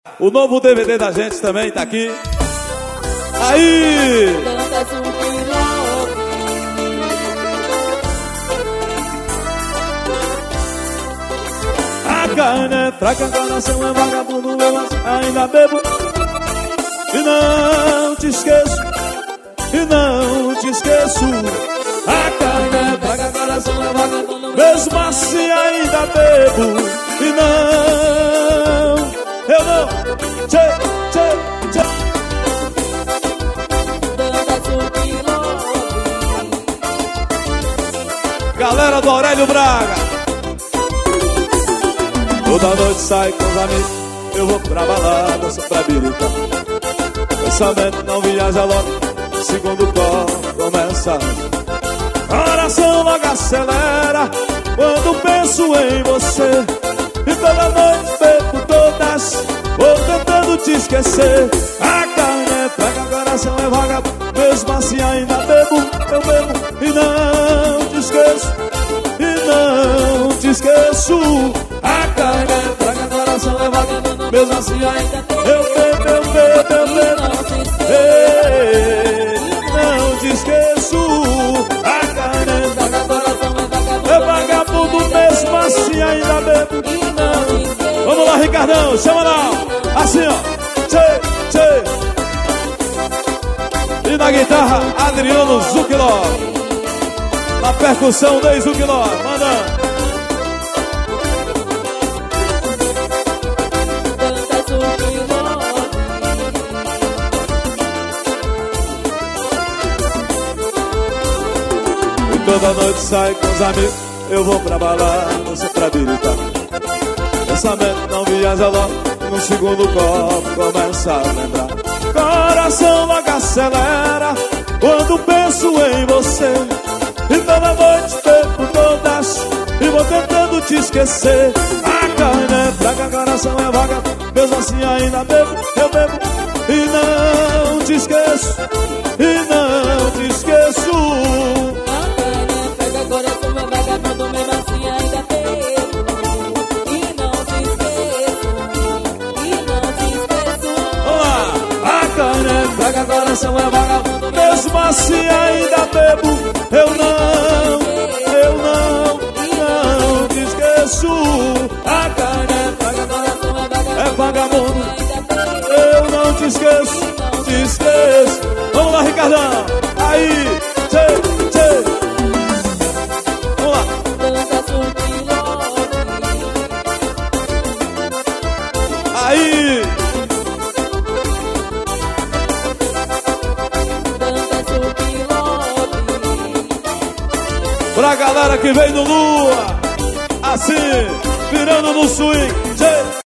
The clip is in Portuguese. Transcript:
O novo DVD da gente também tá aqui. Aí! A carne é fraca, coração é vagabundo, eu ainda bebo. E não te esqueço, e não te esqueço. A carne é fraca, coração é vagabundo, mesmo assim ainda bebo. E não, eu não, tchê, tchê, tchê. Galera do Aurélio Braga, toda noite sai com os amigos, eu vou pra balada, só pra birita. Pensamento não viaja logo, segundo o copo começa. Coração logo acelera quando penso em você. E toda noite bebo todas, vou tentando te esquecer. A carne é fraca, coração é vagabundo, mesmo assim ainda bebo, eu bebo. E não te esqueço, e não te esqueço. A carne é fraca, coração é vagabundo, mesmo assim ainda eu bebo, eu bebo, eu bebo. Ei, não te esqueço. A carne é fraca, coração é vagabundo, mesmo assim ainda bebo. Vamos lá, Ricardão, chama lá. Assim, ó. Tchê, tchê. E na guitarra, Adriano Zucchiló. Na percussão, Ney Zucchiló. Manda. E toda noite sai com os amigos, eu vou pra balada, só pra birita. Pensamento não viaja logo, no segundo copo começa a lembrar. Coração logo acelera quando penso em você. E toda noite bebo todas e vou tentando te esquecer. A carne é fraca, coração é vaga, mesmo assim ainda bebo, eu bebo. E não te esqueço, e não te esqueço. A carne é fraca, coração é vagabundo, mesmo assim ainda bebo. E não te esqueço, e não te esqueço. Vamos lá! A carne é fraca, coração é vagabundo, mesmo assim ainda bebo. Eu não te esqueço. A carne é fraca, coração é vagabundo, eu não te esqueço, te esqueço. Vamos lá, Ricardão. Aí, tchê, tchê. Vamos lá. Aí. Pra galera que vem no Lua, assim, virando no swing. Tchê.